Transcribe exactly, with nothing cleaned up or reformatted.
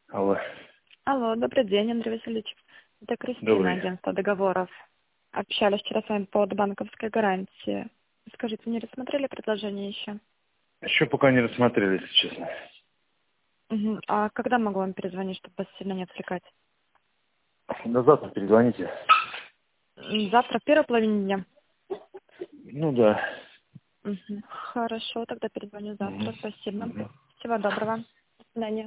Алло. Алло, добрый день, Андрей Васильевич. Это Кристина, Добрый. агентство договоров. Общались вчера с вами по поводу банковской гарантии. Скажите, не рассмотрели предложение еще? Еще пока не рассмотрели, если честно. Угу. А когда могу вам перезвонить, чтобы вас сильно не отвлекать? На завтра перезвоните. М, Завтра в первой половине дня? Ну да. Угу. Хорошо, тогда перезвоню завтра. Мгм. Спасибо. Мгм. Всего доброго. До свидания.